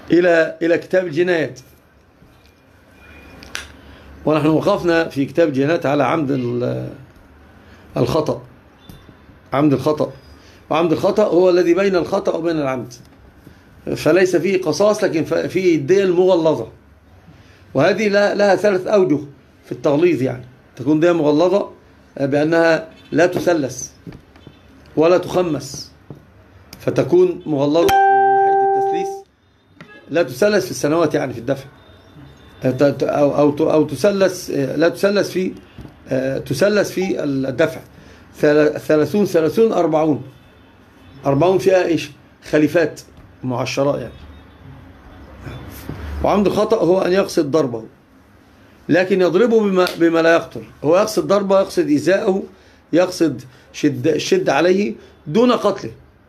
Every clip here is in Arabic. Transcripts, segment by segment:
إلى كتاب الجنايات. ونحن وقفنا في كتاب الجنايات على عمد الخطأ. عمد الخطأ، وعمد الخطأ هو الذي بين الخطأ وبين العمد، فليس فيه قصاص لكن فيه الدية المغلظة، وهذه لها 3 أوجه في التغليظ. يعني تكون دية مغلظة بأنها لا تثلث ولا تخمس، فتكون مغلظة من ناحية التثليث، لا تثلث في السنوات يعني في الدفع، أو تثلث، لا تثلث في تثلث في الدفع. 30 30 40 40 فيها إيش؟ خليفات معشراء يعني. وعمد الخطأ هو أن يقصد ضربه لكن يضربه بما لا يقتل. هو يقصد ضربه، يقصد إيذاءه، يقصد شد عليه دون قتله،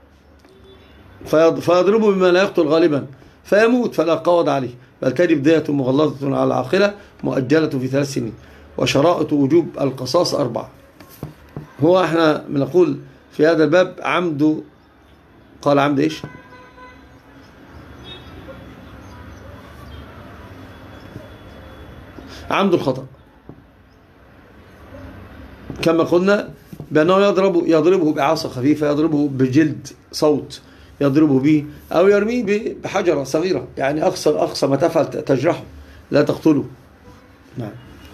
فيضربه بما لا يقتل غالبا فيموت فلا قوض عليه، بل تجب دية مغلظة على العاقلة مؤجلة في 3 سنين، وشرائط وجوب القصاص 4. هو احنا بنقول في هذا الباب عمد، قال عمد ايش؟ عمد الخطأ كما قلنا بأنه يضربه بعصا خفيفة، يضربه بجلد صوت يضربه به، أو يرميه بحجرة صغيرة، يعني أقصى ما تفعل تجرحه لا تقتله. نعم.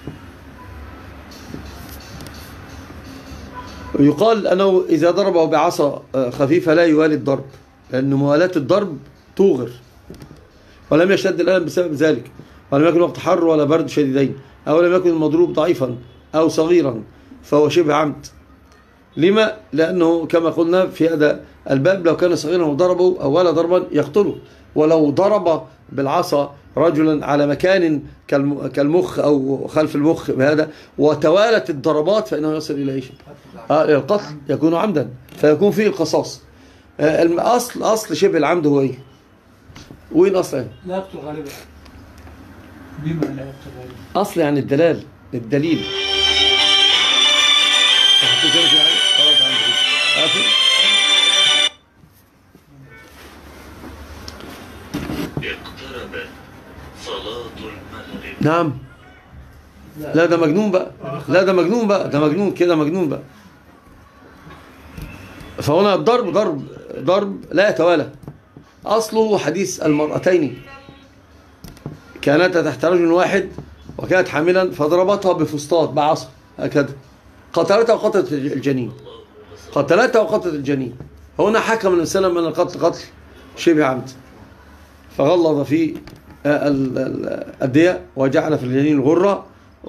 يقال أنه إذا ضربه بعصا خفيفة لا يوالي الضرب، لأن موالاة الضرب توغر، ولم يشتد الألم بسبب ذلك، ولم يكن وقت حر ولا برد شديدين، أو لم يكن المضروب ضعيفا أو صغيرا، فهو شبه عمد. لما؟ لأنه كما قلنا في هذا الباب لو كان صغيرا وضربه أول ضربا يقتله، ولو ضرب بالعصا رجلا على مكان كالمخ أو خلف المخ بهذا وتوالت الضربات فإنه يصل إلى إيش؟ إلى القتل، يكون عمدا، فيكون فيه القصاص. أصل شبه العمد هو إيه؟ وين أصله؟ لا يقتل غالبا. بما لا يقتل غالبا أصل يعني الدليل. اقتربت صلاة المغرب. نعم. لا ده مجنون بقى، لا ده مجنون بقى، ده مجنون كده، مجنون بقى. فهنا الضرب ضرب لا يتوالى. أصله حديث المرأتين كانتا تحت رجل واحد وكانت حاملا فضربتها بفسطاط بعصا هكذا، قتلتها وقتلت الجنين، قتلتها وقتلت الجنين. هنا حكم النبي صلى الله عليه وسلم أن القتل قتل شبه عمد، فغلظ في الدية وجعل في الجنين الغرة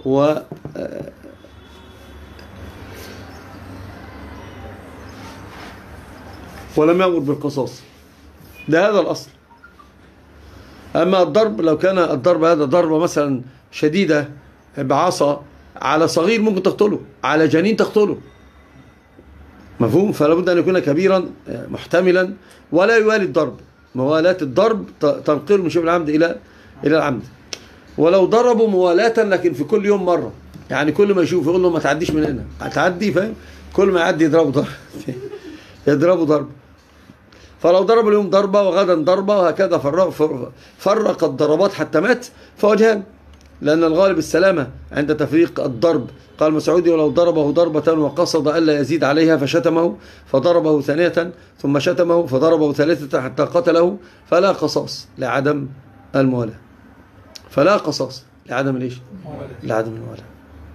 ولم يأمر بالقصاص. ده هذا الأصل. أما الضرب لو كان الضرب هذا ضربة مثلا شديدة بعصا على صغير ممكن تقتله، على جنين تقتله، مفهوم؟ فلا بد أن يكون كبيرا محتملا ولا يوالي الضرب. موالاة الضرب تنقل من شبه العمد إلى العمد. ولو ضربوا موالاة لكن في كل يوم مرة، يعني كل ما يشوف يقول له ما تعديش من هنا، هتعدي، فاهم؟ كل ما يعدي يضربه ضرب يضربه ضرب. فلو ضرب اليوم ضربة وغدا ضربة وهكذا فرق الضربات حتى مات فوجهان، لأن الغالب السلامة عند تفريق الضرب. قال مسعودي ولو ضربه ضربة وقصد ألا يزيد عليها فشتمه فضربه ثانية ثم شتمه فضربه ثالثة حتى قتله فلا قصاص لعدم الموالاة، فلا قصاص لعدم ليش؟ لعدم الموالاة.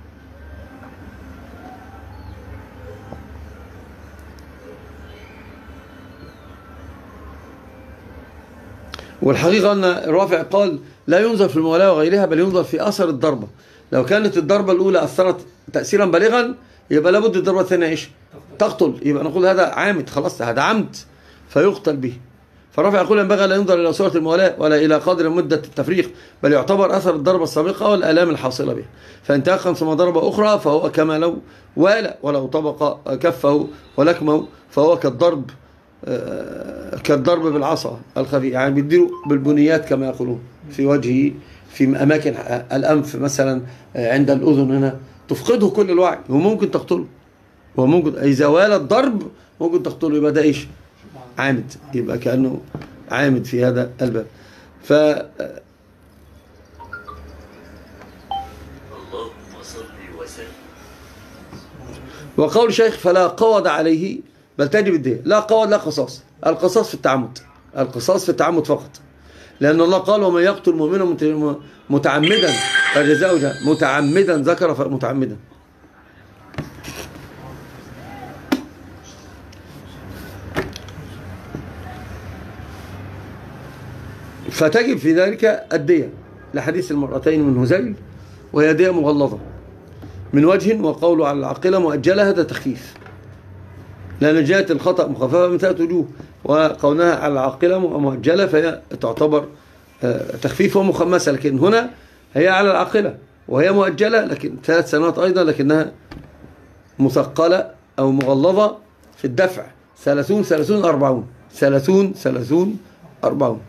والحقيقة أن الرافع قال لا ينظر في الموالاة وغيرها بل ينظر في أثر الضربة. لو كانت الضربة الأولى أثرت تأثيرا بالغا يبقى لابد الضربة الثانية إيش؟ تقتل، يبقى نقول هذا عامد، خلاص هذا عمد فيقتل به. فالرافع يقول ينبغي لا ينظر إلى صورة الموالاة ولا إلى قدر مدة التفريق، بل يعتبر أثر الضربة السابقة والآلام الحاصلة بها، فإن تأخر ثم ضربة أخرى فهو كما لو والى، ولو طبق كفه ولكمه فهو كالضرب بالعصا الخفيف، يعني بيديله بالبنيات كما يقولون في وجهه، في أماكن الأنف مثلا عند الأذن هنا، تفقده كل الوعي وممكن تقتله، وممكن إذا والى الضرب ممكن تقتله، يبقى ده إيش؟ عامد، يبقى كأنه عامد في هذا الباب. اللهم صل وسلم. وقول الشيخ فلا قوض عليه بل تجب الدية. لا قوض لا قصاص. القصاص في التعمد، القصاص في التعمد فقط، لأن الله قال ومن يقتل مؤمنا متعمدا فجزاؤه جهنم. متعمدا ذكر متعمدا. فتجب في ذلك الدية لحديث المرأتين من هذيل، وهي دية مغلظة من وجه، وقوله على العاقلة مؤجلة هذا تخفيف، لأن جاءت الخطأ مخففة من 3 وجوه، وقولها على العاقلة مؤجلة فهي تعتبر تخفيف ومخمسة، لكن هنا هي على العاقلة وهي مؤجلة لكن 3 سنوات أيضا، لكنها مثقلة أو مغلظة في الدفع. 30 30 40 30 30 40.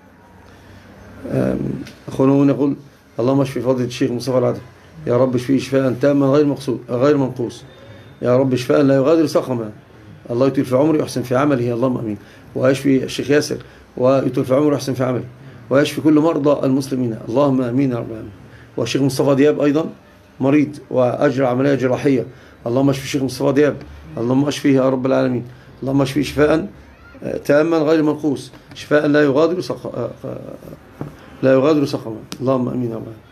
أخونا يقول اللهم اشفي فضيلة الشيخ مصطفى العدل، يا رب اشفيه شفاء تاما غير منقوص، يا رب شفاء لا يغادر سقما، الله يطول في عمره ويحسن في عمله، اللهم امين. ويشفي الشيخ ياسر ويطول في عمره ويحسن في عمله، ويشفي كل مرضى المسلمين، اللهم امين يا رب العالمين. والشيخ مصطفى دياب ايضا مريض واجرى عمليه جراحيه، اللهم اشفي الشيخ مصطفى دياب، اللهم اشفيه يا رب العالمين، اللهم اشفيه شفاء تاما غير منقوص، شفاء لا يغادر سقما، اللهم امين يا رب العالمين.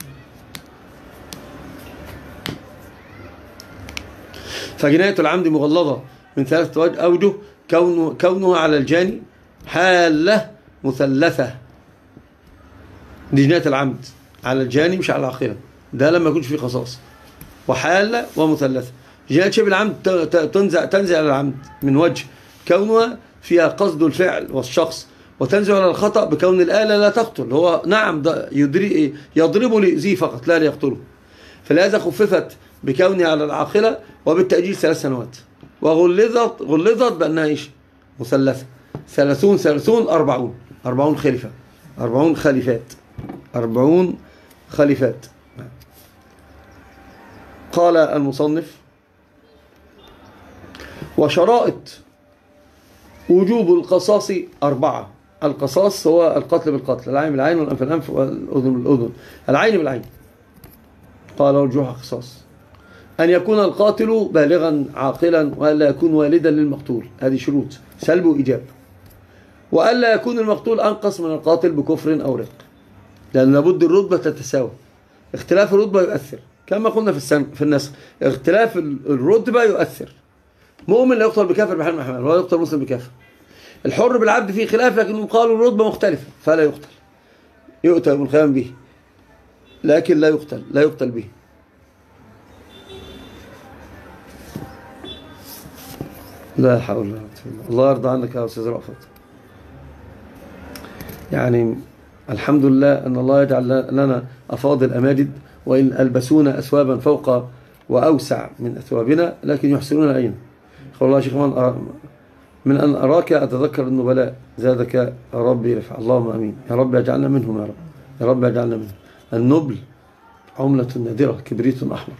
فجناية العمد مغلظة من 3 أوجه، كونه على الجاني حالة مثلثة، دي جناية العمد على الجاني مش على العاقلة، ده لما يكونش فيه قصاص، وحالة ومثلثة. جناية شبه العمد تنزع على العمد من وجه كونها فيها قصد الفعل والشخص، وتنزع على الخطأ بكون الآلة لا تقتل، هو نعم يضربه ليؤذيه فقط لا ليقتله، فلهذا خففت بكونها على العاقلة وبالتأجيل 3 سنوات، وغلظت بأنها إيش؟ مثلثة. 30 30 40 40 خليفة، 40 خليفات، 40 خليفات. قال المصنف وشرائط وجوب القصاص 4. القصاص هو القتل بالقتل، العين بالعين والأنف بالأنف والأذن بالأذن، العين بالعين. قال والجروح قصاص، أن يكون القاتل بالغا عاقلا، وألا يكون والدا للمقتول، هذه شروط سلب وإيجاب، وألا يكون المقتول أنقص من القاتل بكفر أو رق، لأن لابد الرتبة تتساوى، اختلاف الرتبة يؤثر كما قلنا في النسخ، اختلاف الرتبة يؤثر. مؤمن لا يقتل بكافر بحال من الأحوال، ولا يقتل مسلم بكافر. الحر بالعبد فيه خلاف، لكنهم قالوا الرتبة مختلفة فلا يقتل، يؤتى يوم القيامة به لكن لا يقتل به. لا حول ولا قوة إلا بالله. الله يرضى عنك يا أستاذ رأفت. يعني الحمد لله أن الله يجعل لنا أفاضل أماجد، وإن ألبسونا أثوابا فوق وأوسع من أثوابنا لكن يحسنون العين. قال الله يا شيخ من أن أراك أتذكر النبلاء زادك ربي رفع، اللهم أمين يا رب يجعلنا منهم، يا رب يا رب يجعلنا منهم. النبل عملة نادرة، كبريت أحمر.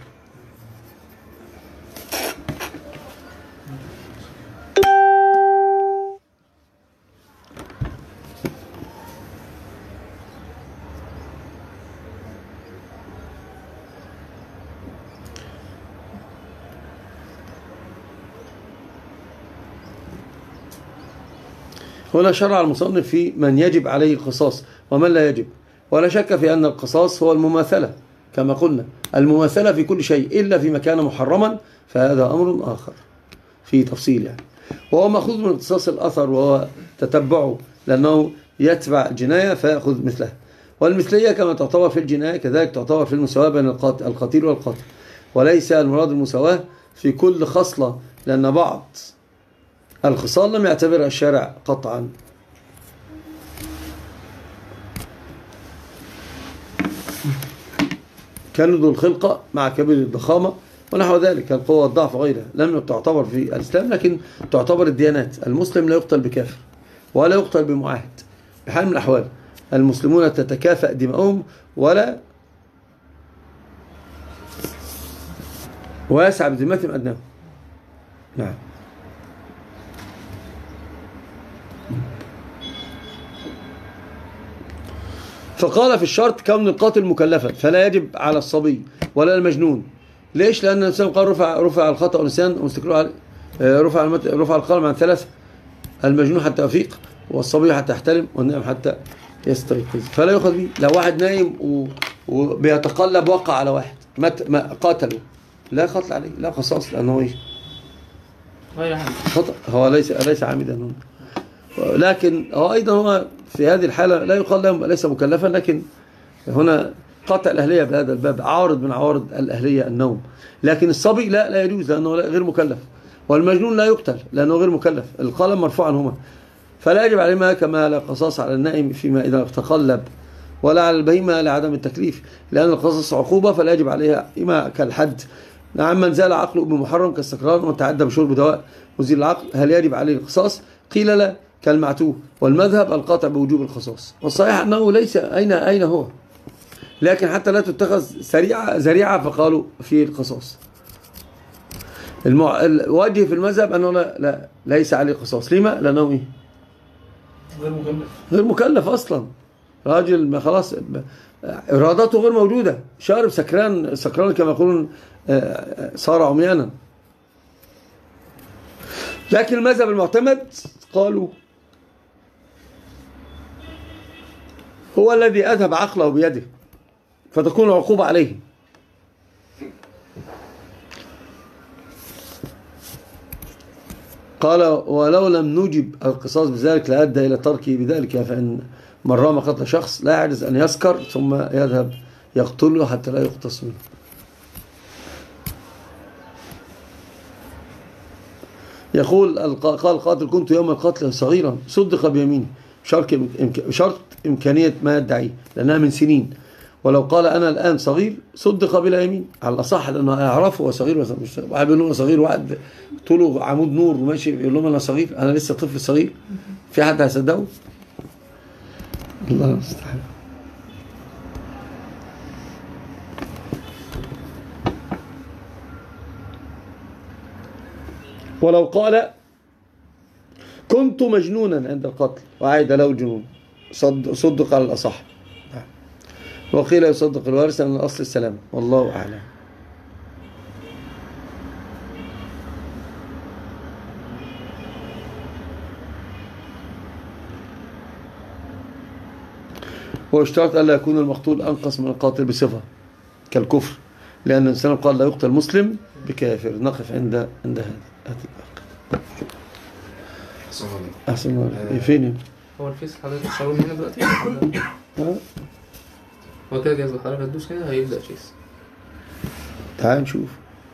هنا شرع المصنف في من يجب عليه القصاص ومن لا يجب، ولا شك في أن القصاص هو المماثلة كما قلنا، المماثلة في كل شيء إلا فيما كان محرما، فهذا أمر آخر في تفصيل يعني، وهو مأخوذ من اختصاص الأثر وهو تتبعه، لأنه يتبع الجناية فيأخذ مثلها. والمثلية كما تعتبر في الجناية كذلك تعتبر في المساواة بين القتيل والقاتل، وليس المراد المساواة في كل خصلة، لأن بعض الخصال لم يعتبرها الشارع قطعا. كان ذو الخلقة مع كبير الضخامة ونحو ذلك، القوة والضعف وغيرها لم تعتبر في الإسلام، لكن تعتبر الديانات. المسلم لا يقتل بكافر ولا يقتل بمعاهد بحال من الأحوال، المسلمون تتكافأ دماؤهم ويسع بذمتهم أدناهم. نعم. فقال في الشرط كون القاتل مكلفا فلا يجب على الصبي ولا المجنون. ليش؟ لأن الإنسان قال رفع الخطأ والنسيان واستكروا عليه، رفع القلم عن ثلاثة: المجنون حتى يفيق، والصبي حتى يحتلم، والنائم حتى يستيقظ. فلا يؤخذ به. لو واحد نايم وبيتقلب وقع على واحد ما قاتله، لا قتل عليه، لا قصاص، لأنه إيه؟ خطأ، هو ليس عامدا هنا. لكن هو أيضا هو في هذه الحالة لا يقال له ليس مكلفا، لكن هنا قطع الأهلية بهذا الباب عارض من عوارض الأهلية النوم. لكن الصبي لا يجوز لأنه غير مكلف، والمجنون لا يقتل لأنه غير مكلف، القلم مرفوع عنهما. فلا يجب عليهما كما لا قصاص على النائم فيما إذا تقلب، ولا على البهيمة لعدم التكليف، لأن القصاص عقوبة فلا يجب عليها إما كالحد. نعم، من زال عقله بمحرم كالسكران وتعدى بشرب دواء مزيل العقل هل يجب عليه القصاص؟ قيل لا كالمعتوه، والمذهب القاطع بوجوب القصاص، والصحيح أنه ليس أين هو، لكن حتى لا تتخذ ذريعة فقالوا في القصاص. الوجه في المذهب أنه لا ليس عليه قصاص. لما؟ لأنه إيه؟ غير مكلف أصلا، راجل ما خلاص إرادته غير موجودة، شارب سكران كما يقولون، صار عميانا. لكن المذهب المعتمد قالوا هو الذي أذهب عقله بيده فتكون العقوبة عليه. قال ولو لم نجب القصاص بذلك لأدى إلى تركه بذلك، فإن من رام قتل شخص لا يعجز أن يسكر ثم يذهب يقتله حتى لا يقتص منه. يقول قال القاتل كنت يوم القتل صغيرا صدق بيمينه شرط إمكانية ما يدعيه لأنها من سنين، ولو قال أنا الآن صغير صدق بلا يمين على الأصح، لأنه يعرفه هو صغير. واحد بيقول له صغير، واحد طوله عمود نور وماشي يقول لهم أنا صغير، أنا لسه طفل صغير، في حد هيصدقه؟ الله المستعان. ولو قال كنت مجنونا عند القتل وعاد له الجنون صدق على الأصح، وقيل يصدق الوارث أن الأصل السلام، والله أعلم. واشترط ألا يكون المقتول أنقص من القاتل بصفة كالكفر، لأن الإنسان قال لا يقتل مسلم بكافر. نقف عند هذا أحسن. فين هو الفيس حضرتك شاور هنا دلوقتي؟ هو كده جاهز، حضرتك هتدوس هنا هيبدأ فيس. تعال نشوف.